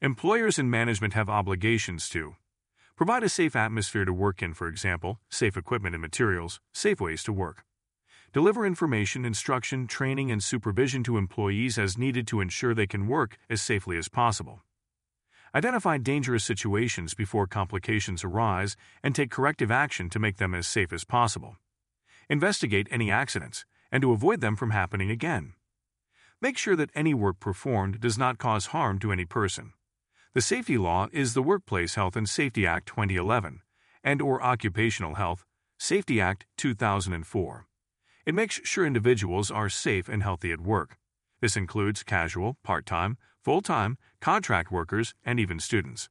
Employers and management have obligations to provide a safe atmosphere to work in, for example, safe equipment and materials, safe ways to work. Deliver information, instruction, training, and supervision to employees as needed to ensure they can work as safely as possible. Identify dangerous situations before complications arise and take corrective action to make them as safe as possible. Investigate any accidents and to avoid them from happening again. Make sure that any work performed does not cause harm to any person. The safety law is the Workplace Health and Safety Act 2011 and/or Occupational Health Safety Act 2004. It makes sure individuals are safe and healthy at work. This includes casual, part-time, full-time, contract workers, and even students.